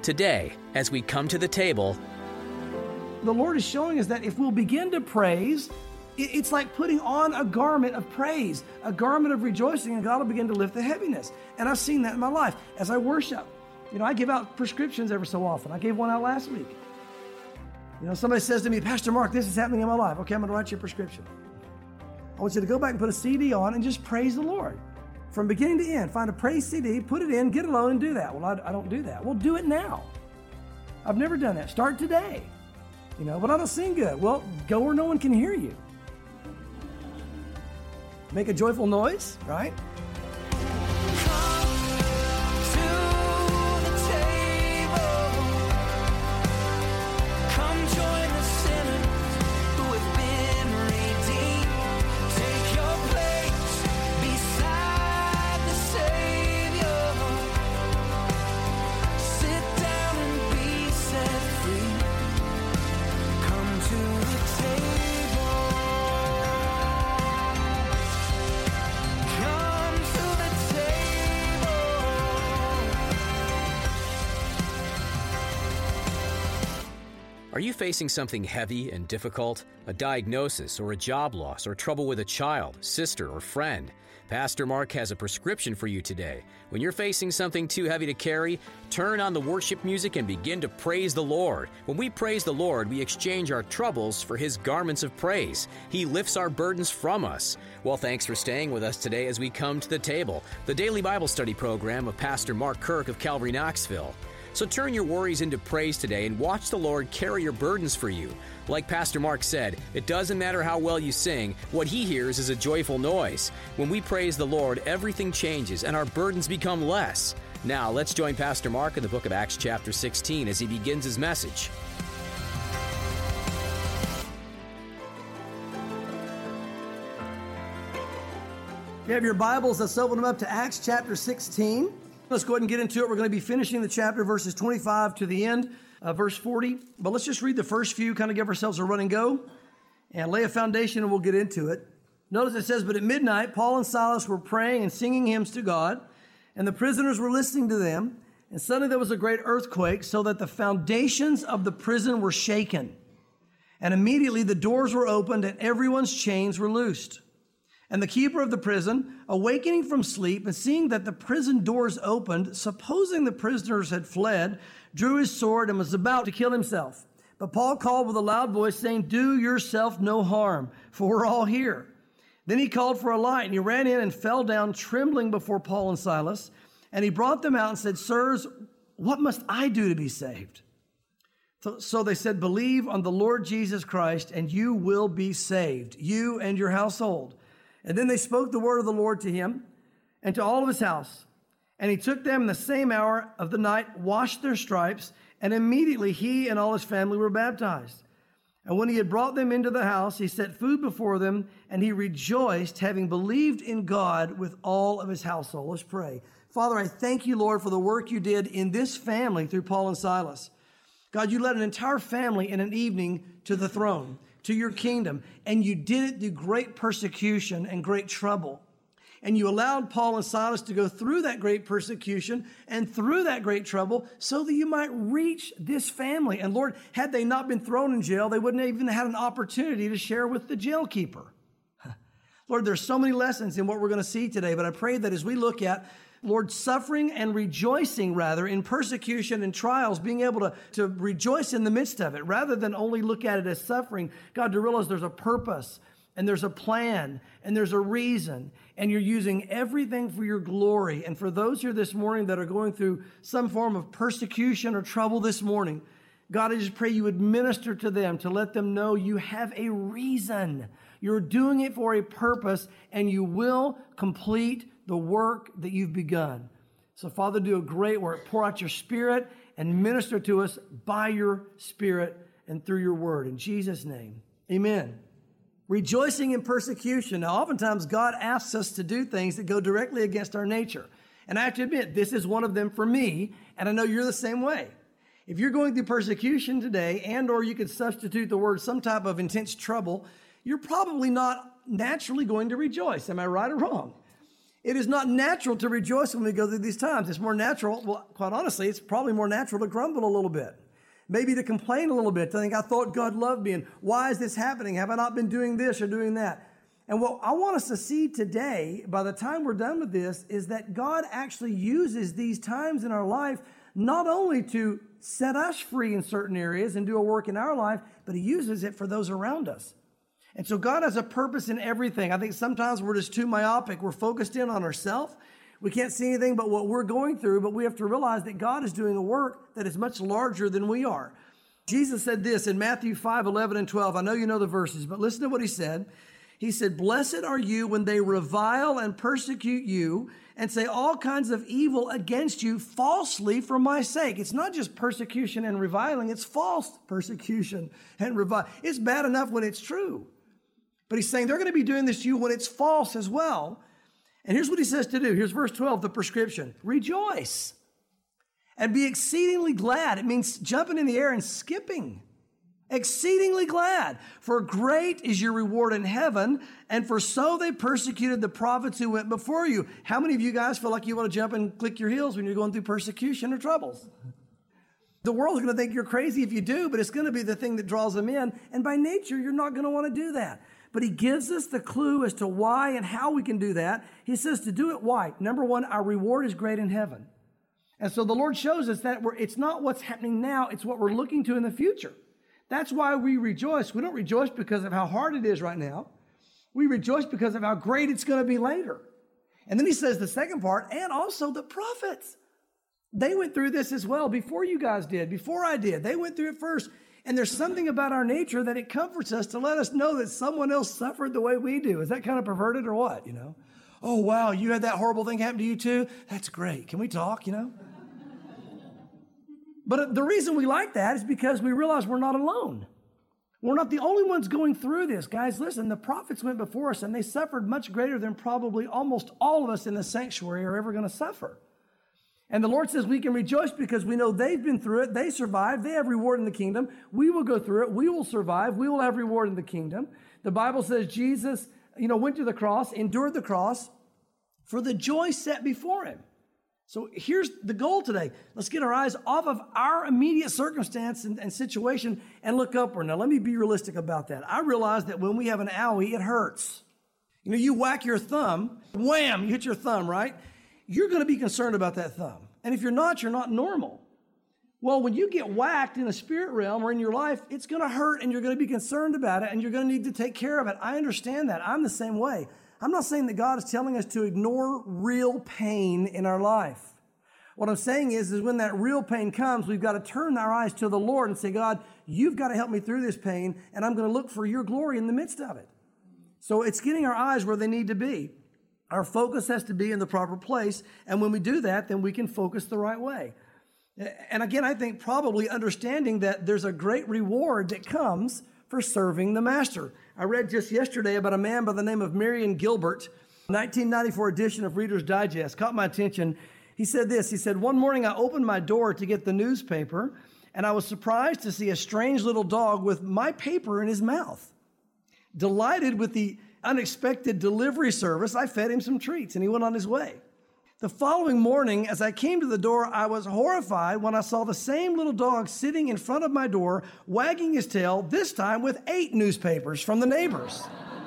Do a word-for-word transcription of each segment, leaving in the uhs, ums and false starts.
Today, as we come to the table, the Lord is showing us that if we'll begin to praise, it's like putting on a garment of praise, a garment of rejoicing, and God will begin to lift the heaviness. And I've seen that in my life as I worship. You know, I give out prescriptions every so often. I gave one out last week. You know, somebody says to me, Pastor Mark, this is happening in my life. Okay, I'm going to write you a prescription. I want you to go back and put a C D on and just praise the Lord. From beginning to end, find a praise C D, put it in, get alone and do that. Well, I, I don't do that. Well, do it now. I've never done that. Start today. You know, but I don't sing good. Well, go where no one can hear you. Make a joyful noise, right? Are you facing something heavy and difficult? A diagnosis or a job loss or trouble with a child, sister, or friend? Pastor Mark has a prescription for you today. When you're facing something too heavy to carry, turn on the worship music and begin to praise the Lord. When we praise the Lord, we exchange our troubles for His garments of praise. He lifts our burdens from us. Well, thanks for staying with us today as we come to the table, the daily Bible study program of Pastor Mark Kirk of Calvary Knoxville. So turn your worries into praise today and watch the Lord carry your burdens for you. Like Pastor Mark said, it doesn't matter how well you sing, what He hears is a joyful noise. When we praise the Lord, everything changes and our burdens become less. Now, let's join Pastor Mark in the book of Acts chapter sixteen as he begins his message. If you have your Bibles, let's open them up to Acts chapter sixteen. Let's go ahead and get into it. We're going to be finishing the chapter, verses twenty-five to the end, uh, verse forty. But let's just read the first few, kind of give ourselves a run and go, and lay a foundation, and we'll get into it. Notice it says, but at midnight, Paul and Silas were praying and singing hymns to God, and the prisoners were listening to them. And suddenly there was a great earthquake, so that the foundations of the prison were shaken. And immediately the doors were opened, and everyone's chains were loosed. And the keeper of the prison, awakening from sleep and seeing that the prison doors opened, supposing the prisoners had fled, drew his sword and was about to kill himself. But Paul called with a loud voice, saying, do yourself no harm, for we're all here. Then he called for a light, and he ran in and fell down trembling before Paul and Silas. And he brought them out and said, sirs, what must I do to be saved? So, so they said, believe on the Lord Jesus Christ, and you will be saved, you and your household. And then they spoke the word of the Lord to him and to all of his house. And he took them in the same hour of the night, washed their stripes, and immediately he and all his family were baptized. And when he had brought them into the house, he set food before them, and he rejoiced, having believed in God with all of his household. Let's pray. Father, I thank you, Lord, for the work you did in this family through Paul and Silas. God, you led an entire family in an evening to the throne, to your kingdom, and you did it through great persecution and great trouble. And you allowed Paul and Silas to go through that great persecution and through that great trouble so that you might reach this family. And Lord, had they not been thrown in jail, they wouldn't have even had an opportunity to share with the jailkeeper. Lord, there's so many lessons in what we're going to see today, but I pray that as we look at, Lord, suffering and rejoicing, rather, in persecution and trials, being able to, to rejoice in the midst of it, rather than only look at it as suffering, God, to realize there's a purpose, and there's a plan, and there's a reason, and you're using everything for your glory. And for those here this morning that are going through some form of persecution or trouble this morning, God, I just pray you would minister to them to let them know you have a reason. You're doing it for a purpose, and you will complete the work that you've begun. So, Father, do a great work. Pour out your Spirit and minister to us by your Spirit and through your word. In Jesus' name, amen. Rejoicing in persecution. Now, oftentimes God asks us to do things that go directly against our nature. And I have to admit, this is one of them for me, and I know you're the same way. If you're going through persecution today, and or you could substitute the word some type of intense trouble, you're probably not naturally going to rejoice. Am I right or wrong? It is not natural to rejoice when we go through these times. It's more natural, well, quite honestly, it's probably more natural to grumble a little bit. Maybe to complain a little bit, to think, I thought God loved me, and why is this happening? Have I not been doing this or doing that? And what I want us to see today, by the time we're done with this, is that God actually uses these times in our life not only to set us free in certain areas and do a work in our life, but He uses it for those around us. And so God has a purpose in everything. I think sometimes we're just too myopic. We're focused in on ourselves. We can't see anything but what we're going through, but we have to realize that God is doing a work that is much larger than we are. Jesus said this in Matthew five, eleven, and twelve. I know you know the verses, but listen to what He said. He said, "Blessed are you when they revile and persecute you and say all kinds of evil against you falsely for my sake." It's not just persecution and reviling. It's false persecution and reviling. It's bad enough when it's true. But He's saying they're going to be doing this to you when it's false as well. And here's what He says to do. Here's verse twelve, the prescription. Rejoice and be exceedingly glad. It means jumping in the air and skipping. Exceedingly glad, for great is your reward in heaven, and for so they persecuted the prophets who went before you. How many of you guys feel like you want to jump and click your heels when you're going through persecution or troubles? The world's going to think you're crazy if you do, but it's going to be the thing that draws them in. And by nature, you're not going to want to do that. But He gives us the clue as to why and how we can do that. He says to do it why? Number one, our reward is great in heaven. And so the Lord shows us that we're, it's not what's happening now, it's what we're looking to in the future. That's why we rejoice. We don't rejoice because of how hard it is right now. We rejoice because of how great it's going to be later. And then He says the second part, and also the prophets. They went through this as well before you guys did, before I did. They went through it first. And there's something about our nature that it comforts us to let us know that someone else suffered the way we do. Is that kind of perverted or what, you know? Oh, wow, you had that horrible thing happen to you too? That's great. Can we talk, you know? But the reason we like that is because we realize we're not alone. We're not the only ones going through this. Guys, listen, the prophets went before us and they suffered much greater than probably almost all of us in the sanctuary are ever going to suffer. And the Lord says we can rejoice because we know they've been through it. They survived. They have reward in the kingdom. We will go through it. We will survive. We will have reward in the kingdom. The Bible says Jesus, you know, went to the cross, endured the cross for the joy set before Him. So here's the goal today. Let's get our eyes off of our immediate circumstance and, and situation and look upward. Now, let me be realistic about that. I realize that when we have an owie, it hurts. You know, you whack your thumb, wham, you hit your thumb, right? You're going to be concerned about that thumb. And if you're not, you're not normal. Well, when you get whacked in the spirit realm or in your life, it's going to hurt and you're going to be concerned about it and you're going to need to take care of it. I understand that. I'm the same way. I'm not saying that God is telling us to ignore real pain in our life. What I'm saying is, is when that real pain comes, we've got to turn our eyes to the Lord and say, God, you've got to help me through this pain, and I'm going to look for your glory in the midst of it. So it's getting our eyes where they need to be. Our focus has to be in the proper place, and when we do that, then we can focus the right way. And again, I think probably understanding that there's a great reward that comes for serving the Master. I read just yesterday about a man by the name of Marion Gilbert, nineteen ninety-four edition of Reader's Digest, caught my attention. He said this, he said, one morning I opened my door to get the newspaper, and I was surprised to see a strange little dog with my paper in his mouth. Delighted with the unexpected delivery service, I fed him some treats, and he went on his way. The following morning, as I came to the door, I was horrified when I saw the same little dog sitting in front of my door, wagging his tail, this time with eight newspapers from the neighbors.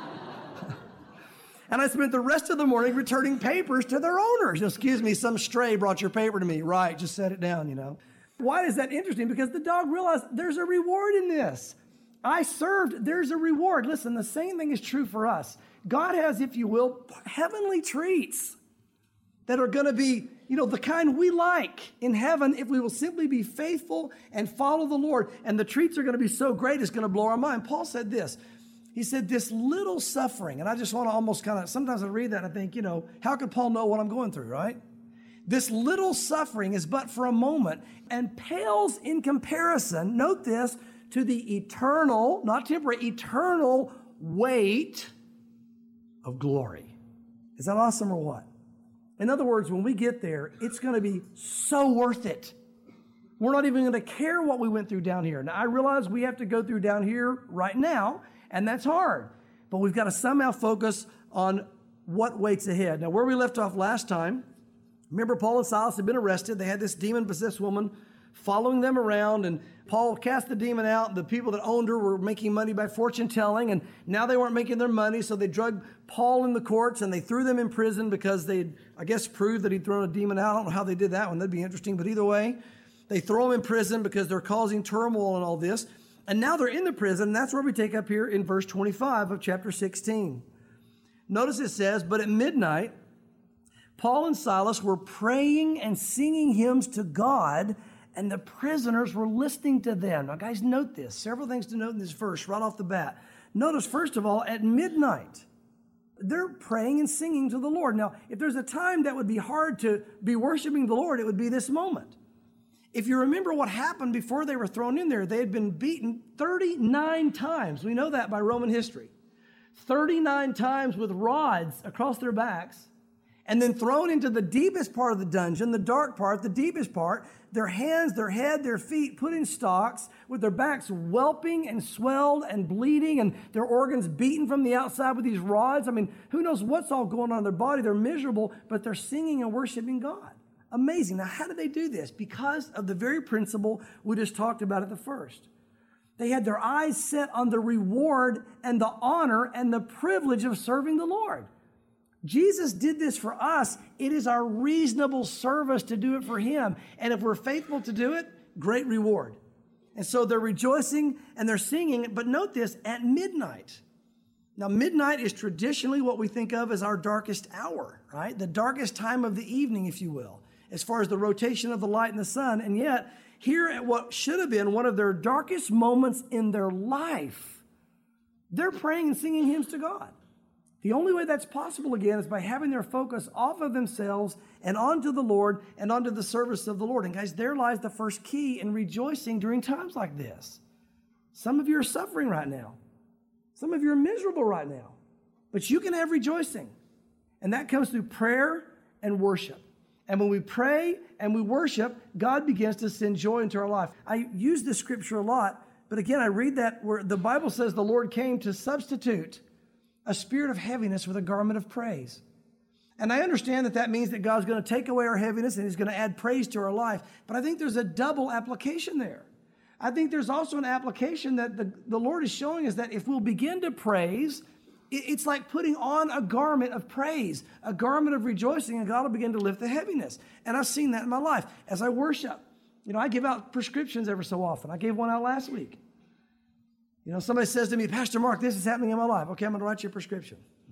And I spent the rest of the morning returning papers to their owners. Excuse me, some stray brought your paper to me. Right, just set it down, you know. Why is that interesting? Because the dog realized there's a reward in this. I served, there's a reward. Listen, the same thing is true for us. God has, if you will, heavenly treats that are going to be, you know, the kind we like in heaven if we will simply be faithful and follow the Lord. And the treats are going to be so great, it's going to blow our mind. Paul said this. He said, this little suffering, and I just want to almost kind of, sometimes I read that and I think, you know, how could Paul know what I'm going through, right? This little suffering is but for a moment and pales in comparison, note this, to the eternal, not temporary, eternal weight of glory. Is that awesome or what? In other words, when we get there, it's going to be so worth it. We're not even going to care what we went through down here. Now, I realize we have to go through down here right now, and that's hard. But we've got to somehow focus on what waits ahead. Now, where we left off last time, remember Paul and Silas had been arrested. They had this demon-possessed woman following them around, and Paul cast the demon out. The people that owned her were making money by fortune-telling, and now they weren't making their money, so they drugged Paul in the courts, and they threw them in prison because they, I guess, proved that he'd thrown a demon out. I don't know how they did that one. That'd be interesting, but either way, they throw them in prison because they're causing turmoil and all this, and now they're in the prison, and that's where we take up here in verse twenty-five of chapter sixteen. Notice it says, "But at midnight, Paul and Silas were praying and singing hymns to God, and the prisoners were listening to them." Now, guys, note this. Several things to note in this verse right off the bat. Notice, first of all, at midnight, they're praying and singing to the Lord. Now, if there's a time that would be hard to be worshiping the Lord, it would be this moment. If you remember what happened before they were thrown in there, they had been beaten thirty-nine times. We know that by Roman history. thirty-nine times with rods across their backs, and then thrown into the deepest part of the dungeon, the dark part, the deepest part, their hands, their head, their feet put in stocks with their backs whelping and swelled and bleeding and their organs beaten from the outside with these rods. I mean, who knows what's all going on in their body. They're miserable, but they're singing and worshiping God. Amazing. Now, how did they do this? Because of the very principle we just talked about at the first. They had their eyes set on the reward and the honor and the privilege of serving the Lord. Jesus did this for us. It is our reasonable service to do it for him. And if we're faithful to do it, great reward. And so they're rejoicing and they're singing. But note this, at midnight. Now, midnight is traditionally what we think of as our darkest hour, right? The darkest time of the evening, if you will, as far as the rotation of the light and the sun. And yet, here at what should have been one of their darkest moments in their life, they're praying and singing hymns to God. The only way that's possible, again, is by having their focus off of themselves and onto the Lord and onto the service of the Lord. And guys, there lies the first key in rejoicing during times like this. Some of you are suffering right now. Some of you are miserable right now. But you can have rejoicing. And that comes through prayer and worship. And when we pray and we worship, God begins to send joy into our life. I use this scripture a lot, but again, I read that where the Bible says the Lord came to substitute a spirit of heaviness with a garment of praise. And I understand that that means that God's going to take away our heaviness and he's going to add praise to our life. But I think there's a double application there. I think there's also an application that the, the Lord is showing us that if we'll begin to praise, it, it's like putting on a garment of praise, a garment of rejoicing, and God will begin to lift the heaviness. And I've seen that in my life. As I worship, you know, I give out prescriptions every so often. I gave one out last week. You know, somebody says to me, "Pastor Mark, this is happening in my life." Okay, I'm going to write you a prescription.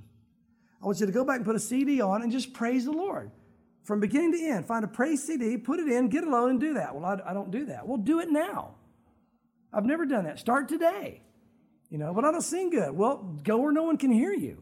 I want you to go back and put a C D on and just praise the Lord. From beginning to end, find a praise C D, put it in, get it on, and do that. Well, I, I don't do that. Well, do it now. I've never done that. Start today. You know, but I don't sing good. Well, go where no one can hear you.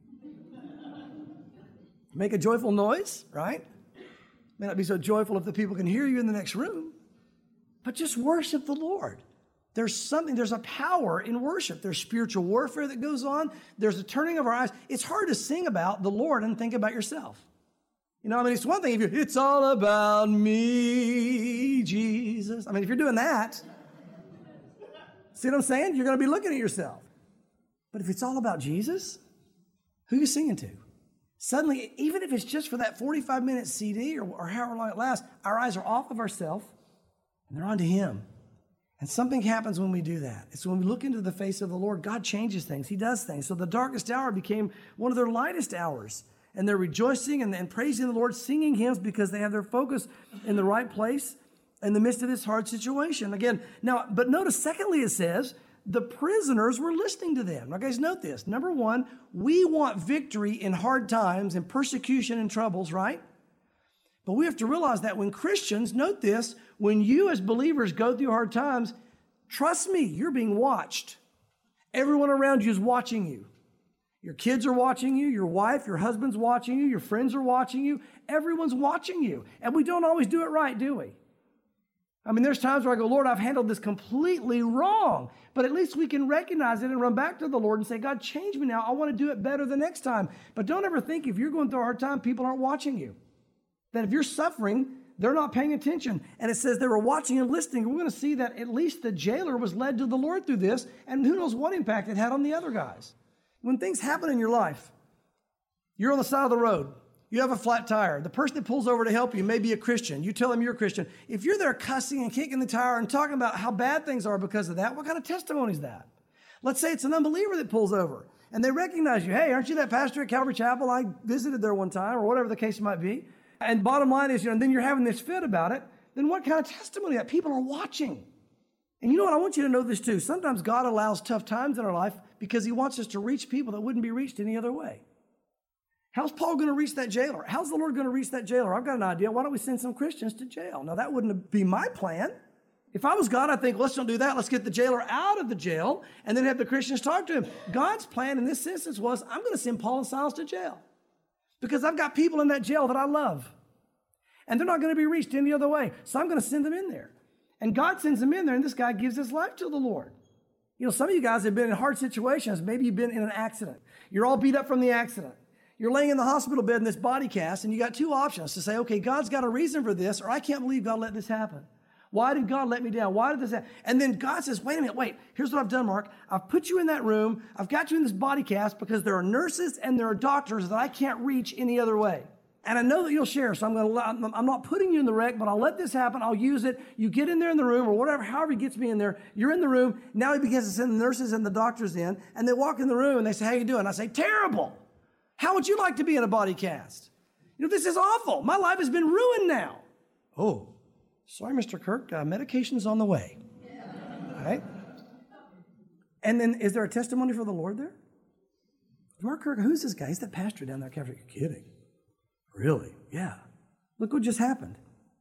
Make a joyful noise, right? May not be so joyful if the people can hear you in the next room, but just worship the Lord. There's something, there's a power in worship. There's spiritual warfare that goes on. There's a turning of our eyes. It's hard to sing about the Lord and think about yourself. You know, I mean, it's one thing if you're, "It's all about me, Jesus." I mean, if you're doing that, see what I'm saying? You're going to be looking at yourself. But if it's all about Jesus, who are you singing to? Suddenly, even if it's just for that forty-five minute C D or, or however long it lasts, our eyes are off of ourselves and they're on to him. And something happens when we do that. It's when we look into the face of the Lord, God changes things. He does things. So the darkest hour became one of their lightest hours. And they're rejoicing and, and praising the Lord, singing hymns because they have their focus in the right place in the midst of this hard situation. Again, now, but notice, secondly, it says, the prisoners were listening to them. Now, guys, note this. Number one, we want victory in hard times and persecution and troubles, right? But we have to realize that when Christians, note this, when you as believers go through hard times, trust me, you're being watched. Everyone around you is watching you. Your kids are watching you. Your wife, your husband's watching you. Your friends are watching you. Everyone's watching you. And we don't always do it right, do we? I mean, there's times where I go, "Lord, I've handled this completely wrong." But at least we can recognize it and run back to the Lord and say, "God, change me now. I want to do it better the next time." But don't ever think if you're going through a hard time, people aren't watching you. That if you're suffering, they're not paying attention. And it says they were watching and listening. We're going to see that at least the jailer was led to the Lord through this. And who knows what impact it had on the other guys. When things happen in your life, You're on the side of the road. You have a flat tire. The person that pulls over to help you may be a Christian. You tell them you're a Christian. If you're there cussing and kicking the tire and talking about how bad things are because of that, what kind of testimony is that? Let's say it's an unbeliever that pulls over and they recognize you. Hey, aren't you that pastor at Calvary Chapel? I visited there one time, or whatever the case might be. And bottom line is, you know, and then you're having this fit about it. Then what kind of testimony is that? People are watching. And you know what? I want you to know this too. Sometimes God allows tough times in our life because he wants us to reach people that wouldn't be reached any other way. How's Paul going to reach that jailer? How's the Lord going to reach that jailer? I've got an idea. Why don't we send some Christians to jail? Now, that wouldn't be my plan. If I was God, I'd think, let's don't do that. Let's get the jailer out of the jail and then have the Christians talk to him. God's plan in this instance was, I'm going to send Paul and Silas to jail because I've got people in that jail that I love. And they're not going to be reached any other way. So I'm going to send them in there. And God sends them in there, and this guy gives his life to the Lord. You know, some of you guys have been in hard situations. Maybe you've been in an accident. You're all beat up from the accident. You're laying in the hospital bed in this body cast, and you got two options to say, okay, God's got a reason for this, or I can't believe God let this happen. Why did God let me down? Why did this happen? And then God says, wait a minute, wait, here's what I've done, Mark. I've put you in that room. I've got you in this body cast because there are nurses and there are doctors that I can't reach any other way. And I know that you'll share, so I'm going to, I'm not putting you in the wreck, but I'll let this happen. I'll use it. You get in there in the room or whatever, however he gets me in there. You're in the room. Now he begins to send the nurses and the doctors in, and they walk in the room and they say, how you doing? I say, terrible. How would you like to be in a body cast? You know, this is awful. My life has been ruined now. Oh, sorry, Mister Kirk, uh, medication's on the way. All right? And then is there a testimony for the Lord there? Mark Kirk, who's this guy? He's that pastor down there. You're kidding. Really? Yeah. Look what just happened.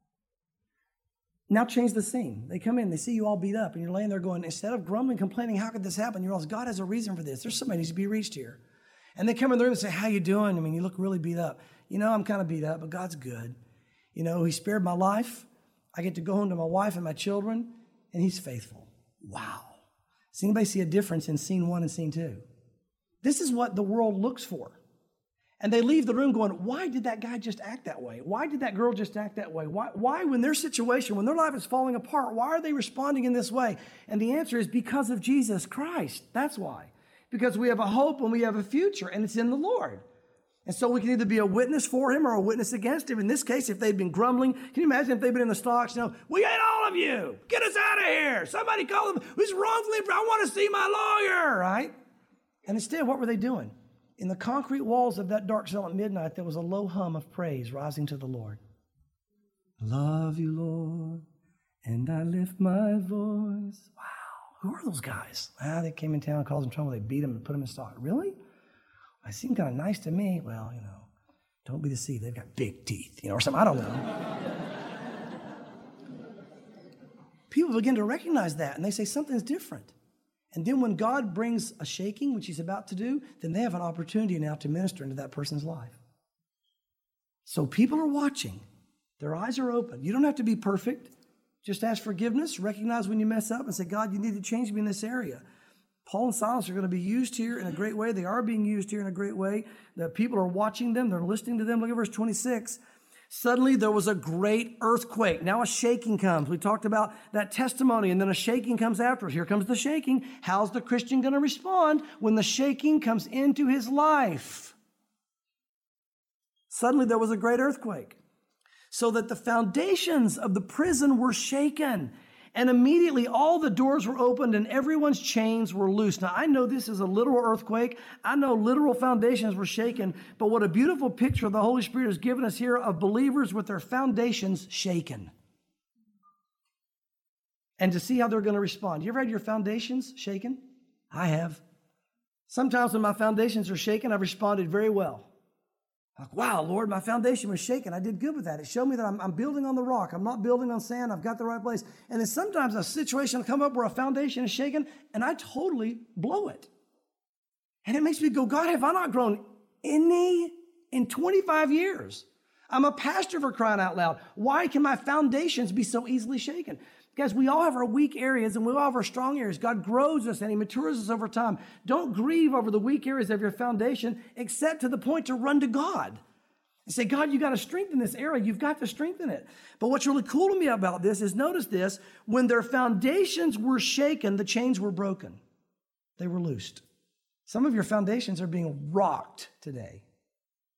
Now change the scene. They come in, they see you all beat up, and you're laying there going, instead of grumbling, complaining, how could this happen? You realize God has a reason for this. There's somebody who needs to be reached here. And they come in the room and say, how you doing? I mean, you look really beat up. You know, I'm kind of beat up, but God's good. You know, he spared my life. I get to go home to my wife and my children, and he's faithful. Wow. Does anybody see a difference in scene one and scene two? This is what the world looks for. And they leave the room going, why did that guy just act that way? Why did that girl just act that way? Why, why when their situation, when their life is falling apart, why are they responding in this way? And the answer is because of Jesus Christ. That's why. Because we have a hope and we have a future, and it's in the Lord. And so we can either be a witness for him or a witness against him. In this case, if they'd been grumbling, can you imagine if they'd been in the stocks, you know, we hate all of you. Get us out of here. Somebody call them. Who's wrongfully? I want to see my lawyer, right? And instead, what were they doing? In the concrete walls of that dark cell at midnight, there was a low hum of praise rising to the Lord. I love you, Lord, and I lift my voice. Wow, who are those guys? Ah, they came in town, caused them trouble, they beat them and put them in stock. Really? I seem kind of nice to me. Well, you know, don't be deceived. They've got big teeth, you know, or something. I don't know. People begin to recognize that, and they say something's different. And then when God brings a shaking, which he's about to do, then they have an opportunity now to minister into that person's life. So people are watching. Their eyes are open. You don't have to be perfect. Just ask forgiveness, recognize when you mess up, and say, God, you need to change me in this area. Paul and Silas are going to be used here in a great way. They are being used here in a great way. The people are watching them. They're listening to them. Look at verse twenty-six. Suddenly there was a great earthquake. Now a shaking comes. We talked about that testimony, and then a shaking comes afterwards. Here comes the shaking. How's the Christian going to respond when the shaking comes into his life? Suddenly there was a great earthquake, so that the foundations of the prison were shaken. And immediately all the doors were opened and everyone's chains were loosed. Now, I know this is a literal earthquake. I know literal foundations were shaken. But what a beautiful picture the Holy Spirit has given us here of believers with their foundations shaken. And to see how they're going to respond. You ever had your foundations shaken? I have. Sometimes when my foundations are shaken, I've responded very well. Like, wow, Lord, my foundation was shaken. I did good with that. It showed me that I'm, I'm building on the rock. I'm not building on sand. I've got the right place. And then sometimes a situation will come up where a foundation is shaken, and I totally blow it. And it makes me go, God, have I not grown any in twenty-five years? I'm a pastor, for crying out loud. Why can my foundations be so easily shaken? Guys, we all have our weak areas and we all have our strong areas. God grows us and he matures us over time. Don't grieve over the weak areas of your foundation, except to the point to run to God and say, God, you got to strengthen this area. You've got to strengthen it. But what's really cool to me about this is, notice this, when their foundations were shaken, the chains were broken. They were loosed. Some of your foundations are being rocked today.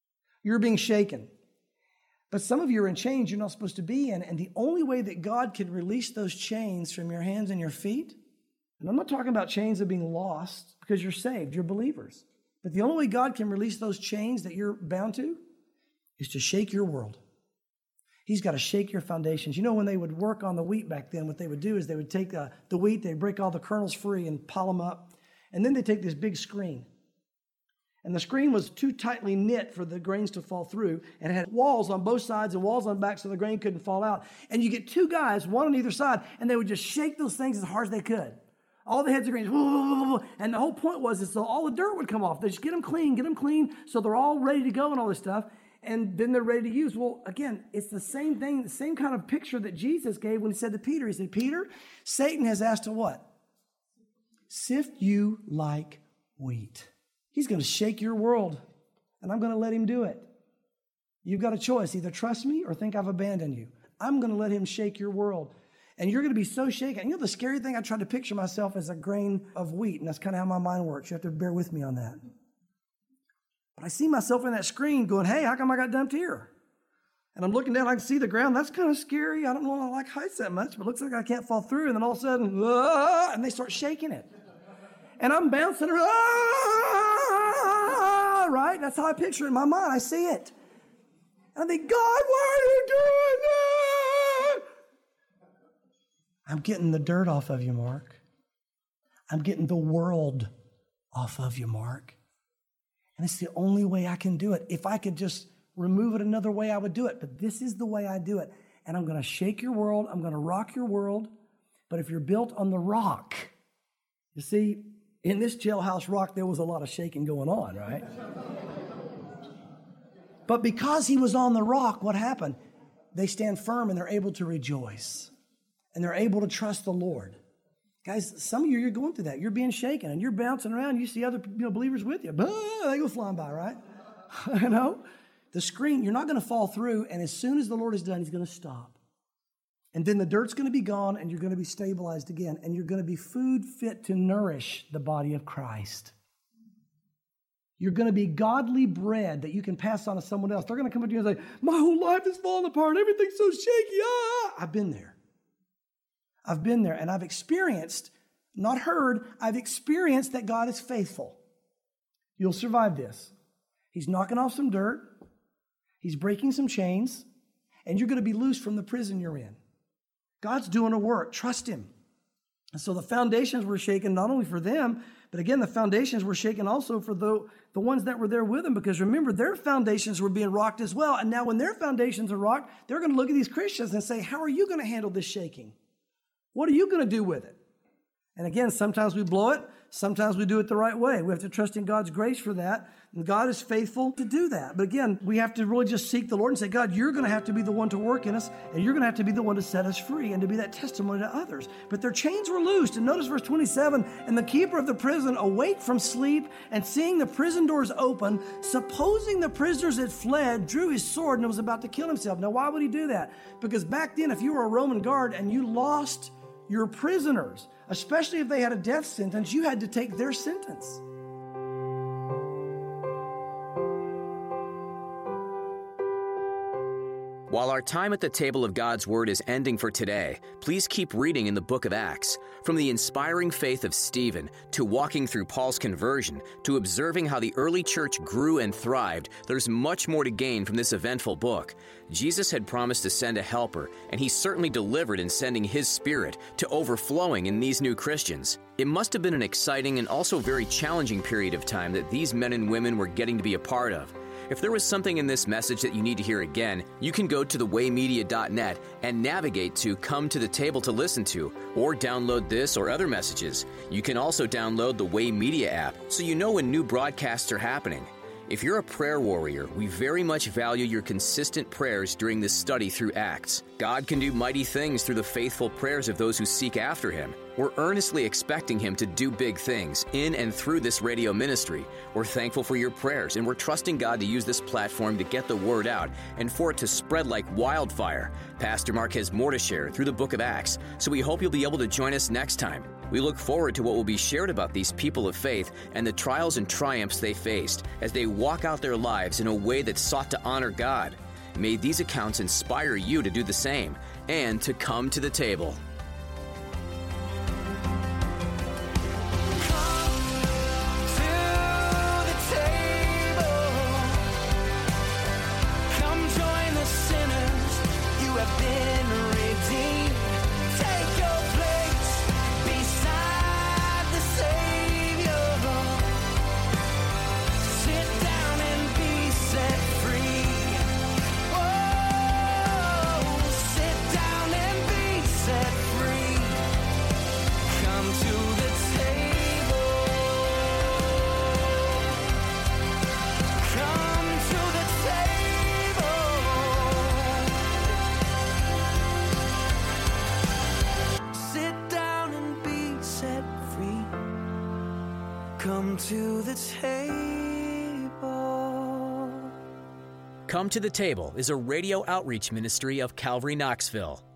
You're being shaken. But some of you are in chains you're not supposed to be in, and the only way that God can release those chains from your hands and your feet, and I'm not talking about chains of being lost because you're saved, you're believers, but the only way God can release those chains that you're bound to is to shake your world. He's got to shake your foundations. You know, when they would work on the wheat back then, what they would do is they would take uh, the wheat, they'd break all the kernels free and pile them up, and then they'd take this big screen. And the screen was too tightly knit for the grains to fall through, and it had walls on both sides and walls on the back so the grain couldn't fall out. And you get two guys, one on either side, and they would just shake those things as hard as they could. All the heads of grains, and the whole point was is so all the dirt would come off. They just get them clean, get them clean, so they're all ready to go and all this stuff, and then they're ready to use. Well, again, it's the same thing, the same kind of picture that Jesus gave when he said to Peter. He said, Peter, Satan has asked to what? Sift you like wheat. He's going to shake your world, and I'm going to let him do it. You've got a choice. Either trust me or think I've abandoned you. I'm going to let him shake your world. And you're going to be so shaken. You know the scary thing? I tried to picture myself as a grain of wheat, and that's kind of how my mind works. You have to bear with me on that. But I see myself in that screen going, hey, how come I got dumped here? And I'm looking down, I can see the ground. That's kind of scary. I don't know if I like heights that much, but it looks like I can't fall through. And then all of a sudden, ah, and they start shaking it. And I'm bouncing around, ah, right? That's how I picture it in my mind. I see it. And I think, God, why are you doing that? I'm getting the dirt off of you, Mark. I'm getting the world off of you, Mark. And it's the only way I can do it. If I could just remove it another way, I would do it. But this is the way I do it. And I'm going to shake your world. I'm going to rock your world. But if you're built on the rock, you see, in this jailhouse rock, there was a lot of shaking going on, right? But because he was on the rock, what happened? They stand firm and they're able to rejoice. And they're able to trust the Lord. Guys, some of you, you're going through that. You're being shaken and you're bouncing around. You see other you know, believers with you. Bah, they go flying by, right? You know? The screen, you're not going to fall through. And as soon as the Lord is done, he's going to stop. And then the dirt's going to be gone and you're going to be stabilized again. And you're going to be food fit to nourish the body of Christ. You're going to be godly bread that you can pass on to someone else. They're going to come up to you and say, my whole life is falling apart. Everything's so shaky. Ah! I've been there. I've been there and I've experienced, not heard, I've experienced that God is faithful. You'll survive this. He's knocking off some dirt. He's breaking some chains. And you're going to be loose from the prison you're in. God's doing a work. Trust him. And so the foundations were shaken not only for them, but again, the foundations were shaken also for the, the ones that were there with them. Because remember, their foundations were being rocked as well. And now when their foundations are rocked, they're going to look at these Christians and say, how are you going to handle this shaking? What are you going to do with it? And again, sometimes we blow it. Sometimes we do it the right way. We have to trust in God's grace for that. And God is faithful to do that. But again, we have to really just seek the Lord and say, God, you're going to have to be the one to work in us. And you're going to have to be the one to set us free and to be that testimony to others. But their chains were loosed. And notice verse twenty-seven, and the keeper of the prison awake from sleep and seeing the prison doors open, supposing the prisoners had fled, drew his sword and was about to kill himself. Now, why would he do that? Because back then, if you were a Roman guard and you lost your prisoners, especially if they had a death sentence, you had to take their sentence. While our time at the table of God's Word is ending for today, please keep reading in the book of Acts. From the inspiring faith of Stephen, to walking through Paul's conversion, to observing how the early church grew and thrived, there's much more to gain from this eventful book. Jesus had promised to send a helper, and he certainly delivered in sending his Spirit to overflowing in these new Christians. It must have been an exciting and also very challenging period of time that these men and women were getting to be a part of. If there was something in this message that you need to hear again, you can go to the way media dot net and navigate to Come to the Table to listen to, or download this or other messages. You can also download the Way Media app so you know when new broadcasts are happening. If you're a prayer warrior, we very much value your consistent prayers during this study through Acts. God can do mighty things through the faithful prayers of those who seek after him. We're earnestly expecting him to do big things in and through this radio ministry. We're thankful for your prayers, and we're trusting God to use this platform to get the word out and for it to spread like wildfire. Pastor Mark has more to share through the book of Acts, so we hope you'll be able to join us next time. We look forward to what will be shared about these people of faith and the trials and triumphs they faced as they walk out their lives in a way that sought to honor God. May these accounts inspire you to do the same and to come to the table. Come to the table. Come to the Table is a radio outreach ministry of Calvary Knoxville.